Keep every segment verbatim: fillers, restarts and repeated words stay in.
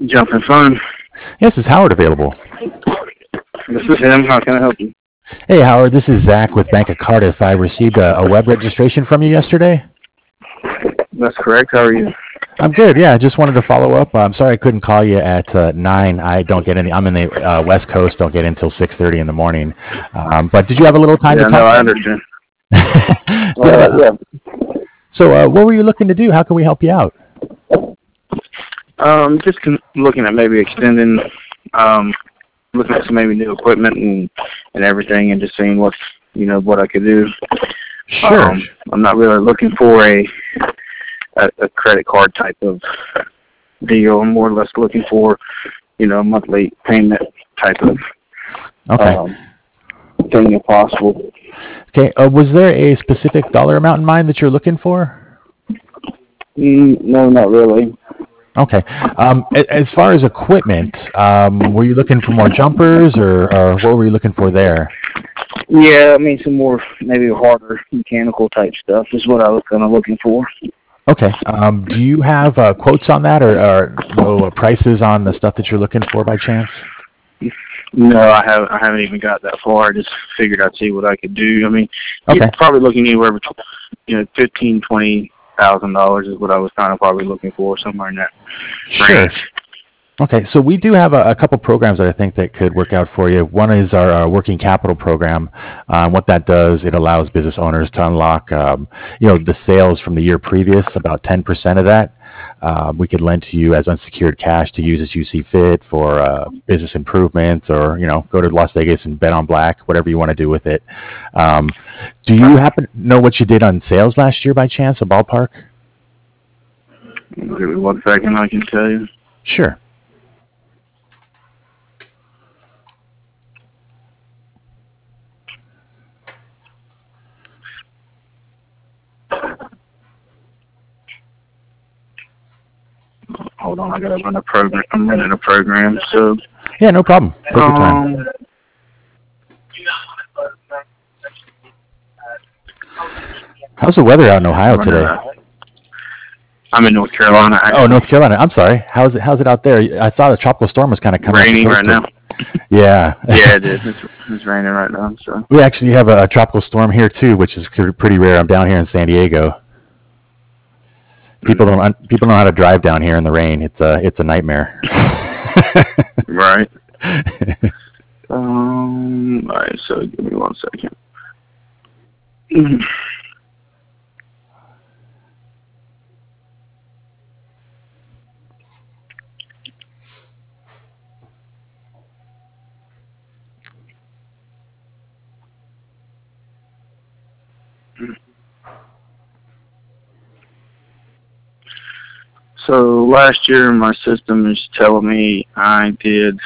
Jumping phone. Yes, is Howard available? This is him. How can I help you? Hey, Howard, this is Zach with Bank of Cardiff. I received a, a web registration from you yesterday. That's correct. How are you? I'm good. Yeah, I just wanted to follow up. I'm sorry I couldn't call you at uh, nine. I don't get any. I'm in the uh, West Coast. Don't get in until six thirty in the morning. Um, but did you have a little time Yeah, to no, talk? I understand. Yeah. Uh, yeah. So, uh, what were you looking to do? How can we help you out? Um, just con- looking at maybe extending, um, looking at some maybe new equipment and and everything, and just seeing what you know what I could do. Sure. Um, I'm not really looking for a, a a credit card type of deal. I'm more or less looking for, you know, a monthly payment type of Okay. um, thing if possible. Okay. Uh, was there a specific dollar amount in mind that you're looking for? Mm, no, not really. Okay. Um, a- as far as equipment, um, were you looking for more jumpers, or, or what were you looking for there? Yeah, I mean some more maybe harder mechanical type stuff is what I was kind of looking for. Okay. Um, do you have uh, quotes on that, or, or no uh, prices on the stuff that you're looking for by chance? No, I haven't. I haven't even got that far. I just figured I'd see what I could do. I mean, Okay. you're probably looking anywhere between, you know, fifteen, twenty thousand dollars is what I was kind of probably looking for, somewhere in that Sure. range. Okay, so we do have a, a couple programs that I think that could work out for you. One is our, uh working capital program. Um, what that does, it allows business owners to unlock, um, you know, the sales from the year previous, about ten percent of that. Um, we could lend to you as unsecured cash to use as you see fit for uh, business improvements, or you know, go to Las Vegas and bet on black, whatever you want to do with it. Um, do you happen to know what you did on sales last year by chance, a ballpark? Give me one second, I can tell you. Sure. Hold on, I gotta run a program. I'm running a program, so Yeah, no problem. Take your time. um, How's the weather out in I'm Ohio running today? a. I'm in North Carolina Oh, actually. North Carolina. I'm sorry. How's it? How's it out there? I saw the tropical storm was kind of coming up the Raining coast. right now. Yeah. Yeah, it is. It's, it's raining right now, so. We actually have a, a tropical storm here too, which is cr- pretty rare. I'm down here in San Diego. People don't un- people don't know how to drive down here in the rain. It's a it's a nightmare. Right. Um. All right. So give me one second. So last year, my system is telling me I did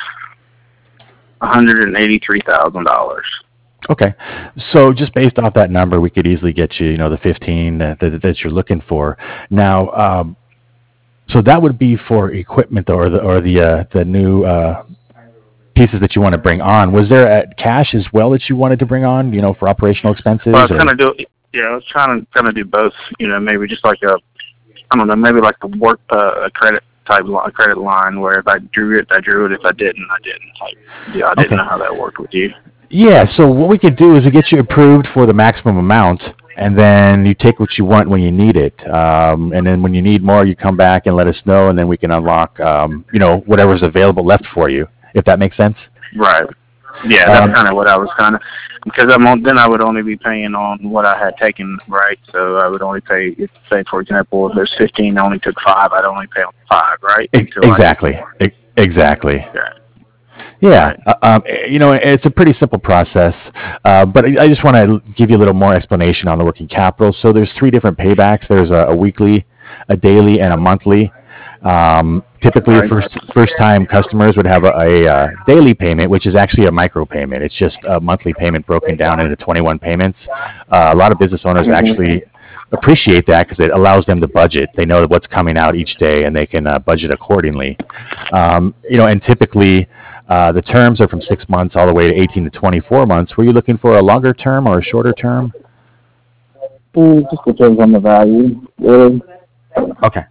one hundred eighty-three thousand dollars. Okay, so just based off that number, we could easily get you, you know, the fifteen that, that, that you're looking for. Now, um, so that would be for equipment, or the or the uh, the new uh, pieces that you want to bring on. Was there a cash as well that you wanted to bring on, you know, for operational Well, I expenses, was kind or? of do. Yeah, I was trying to kind of do both. You know, maybe just like a, I don't know, maybe like a work uh, a credit type li- a credit line where if I drew it, I drew it. If I didn't, I didn't. Like, yeah, I didn't Okay. know how that worked with you. Yeah, so what we could do is we get you approved for the maximum amount, and then you take what you want when you need it. Um, and then when you need more, you come back and let us know, and then we can unlock, um, you know, whatever's available left for you, if that makes sense. Right. Yeah, that's Um, kind of what I was kind of, because I'm on, then I would only be paying on what I had taken, right? So I would only pay, if, say for example, if there's fifteen, I only took five, I'd only pay on five, right? e- Until I get exactly. more. E- exactly. Yeah. Yeah, Right. uh, um, eh, you know, it's a pretty simple process, uh, but I I just want to give you a little more explanation on the working capital. So there's three different paybacks. There's a, a weekly, a daily, and a monthly. Um, typically, Right. first first time customers would have a, a, uh daily payment, which is actually a micro payment. It's just a monthly payment broken down into twenty-one payments. Uh, a lot of business owners hmm actually appreciate that because it allows them to budget. They know what's coming out each day, and they can uh, budget accordingly. Um, you know, and typically uh, the terms are from six months all the way to eighteen to twenty-four months. Were you looking for a longer term or a shorter term? It just depends on the value, really. Okay.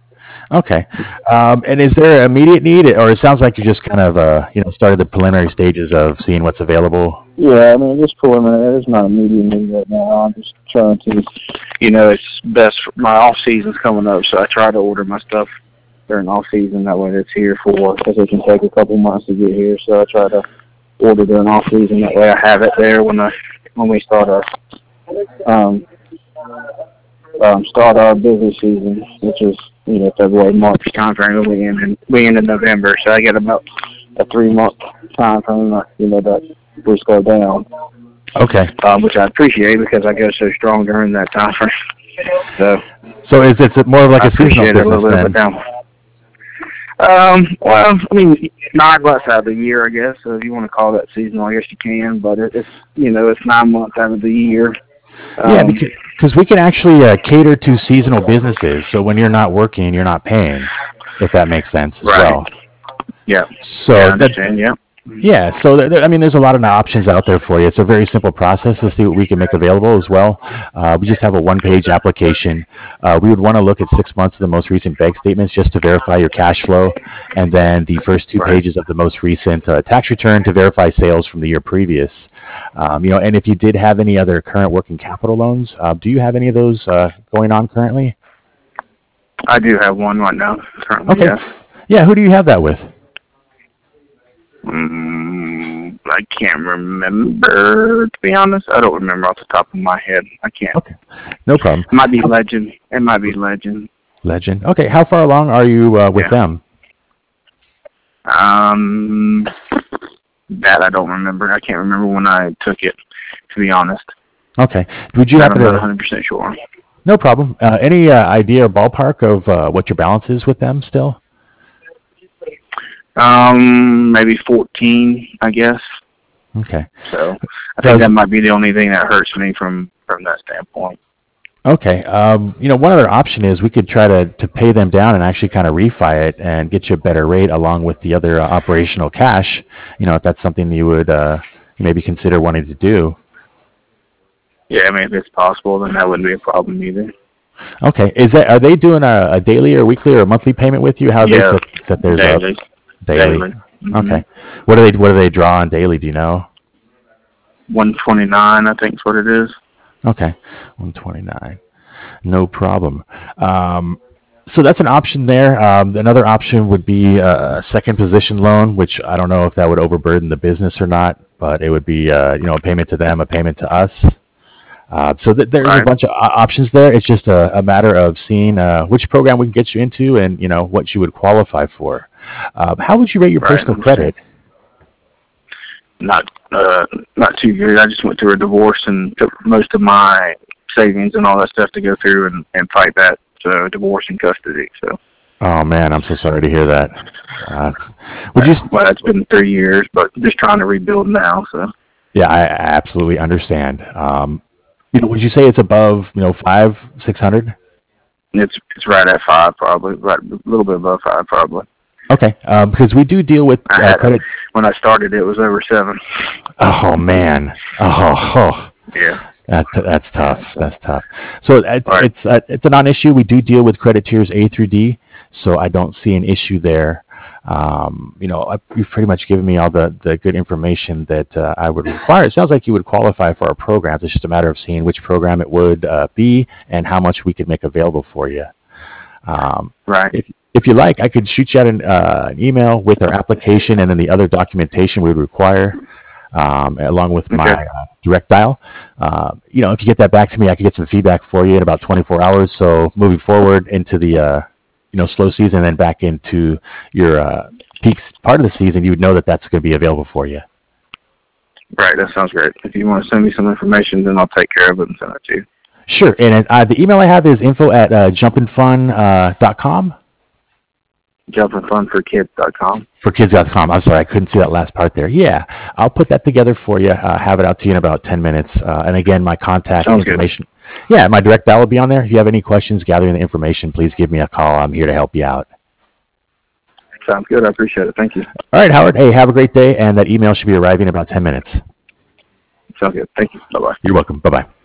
Okay. Um, and is there immediate need, or it sounds like you just kind of, uh, you know, started the preliminary stages of seeing what's available? Yeah, I mean, it's preliminary. It's not immediate need right now. I'm just trying to, you know, it's best. For, my off season's coming up, so I try to order my stuff during off season. That way, it's here for because it can take a couple months to get here. So I try to order during off season. That way, I have it there when I when we start our um, um start our business season, which is you know February March time frame. We end in we end in November, so I get about a three month time frame. uh, You know that we slow down. Okay. Um, which I appreciate because I go so strong during that time frame. So, so is it more of like I a seasonal appreciate it a business little then? bit down. Um, well, I mean, nine months out of the year, I guess. So if you want to call that seasonal, I guess you can. But it, it's you know it's nine months out of the year. Um, Yeah, because we can actually uh, cater to seasonal businesses. So when you're not working, you're not paying, if that makes sense as right. well. Yeah. So yeah, I that, understand. Yeah. Yeah, so th- th- I mean, there's a lot of options out there for you. It's a very simple process to see what we can make available as well. Uh, we just have a one-page application. Uh, we would want to look at six months of the most recent bank statements just to verify your cash flow, and then the first two Right. pages of the most recent uh, tax return to verify sales from the year previous. Um, you know, and if you did have any other current working capital loans, uh, do you have any of those uh, going on currently? I do have one right now. Currently, Okay. yes. Yeah, who do you have that with? Mm, I can't remember, to be honest. I don't remember off the top of my head. I can't. Okay, no problem. It might be Legend. It might be Legend. Legend. Okay, how far along are you uh, with Yeah. them? Um, that I don't remember. I can't remember when I took it, to be honest. Okay. Would you I'm happen not to? one hundred percent sure. No problem. Uh, any uh, idea or ballpark of uh, what your balance is with them still? Um, maybe fourteen, I guess. Okay. So I think that might be the only thing that hurts me from from that standpoint. Okay. Um, you know, one other option is we could try to, to pay them down and actually kind of refi it and get you a better rate along with the other uh, operational cash. You know, if that's something you would uh, maybe consider wanting to do. Yeah, I mean, if it's possible, then that wouldn't be a problem either. Okay. Is that are they doing a, a daily or weekly or a monthly payment with you? How do Yeah, they set, set theirs daily. up? Daily. Daily. Mm-hmm. Okay. What do they what do they draw on daily? Do you know? One twenty nine, I think, is what it is. Okay, one twenty nine. No problem. Um, so that's an option there. Um, another option would be a second position loan, which I don't know if that would overburden the business or not, but it would be uh, you know a payment to them, a payment to us. Uh, so th- there's Right. a bunch of o- options there. It's just a, a matter of seeing uh, which program we can get you into, and you know what you would qualify for. Uh, how would you rate your Right. personal credit? Not uh, not too good. I just went through a divorce and took most of my savings and all that stuff to go through and, and fight that so divorce and custody. So. Oh man, I'm so sorry to hear that. Uh, would you? Well, it's been three years, but just trying to rebuild now. So. Yeah, I I absolutely understand. Um, you know, would you say it's above, you know, five, six hundred? It's it's right at five, probably, right a little bit above five, probably. Okay, um, because we do deal with I uh, had credit. When I started, it was over seven. Oh man, oh, oh. Yeah. That's that's tough. That's tough. So it's Right. it's uh, it's a non-issue. We do deal with credit tiers A through D, so I don't see an issue there. Um, you know, I, you've pretty much given me all the, the good information that uh, I would require. It sounds like you would qualify for our programs. It's just a matter of seeing which program it would uh, be and how much we could make available for you. Um, Right. if if you like, I could shoot you out an, uh, an email with our application and then the other documentation we would require, um, along with my Okay. uh, direct dial. Uh, you know, if you get that back to me, I could get some feedback for you in about twenty-four hours. So moving forward into the uh, you know slow season and then back into your uh, peak part of the season, you would know that that's going to be available for you. Right. That sounds great. If you want to send me some information, then I'll take care of it and send it to you. Sure. And uh, the email I have is info at uh, jumpinfun dot com. jumping fun for kids dot com. For kids dot com. I'm sorry, I couldn't see that last part there. Yeah, I'll put that together for you. Uh, have it out to you in about ten minutes. Uh, and again, my contact Sounds information. Good. Yeah, my direct dial will be on there. If you have any questions gathering the information, please give me a call. I'm here to help you out. Sounds good. I appreciate it. Thank you. All right, Howard. Hey, have a great day, and that email should be arriving in about ten minutes. Sounds good. Thank you. Bye-bye. You're welcome. Bye-bye.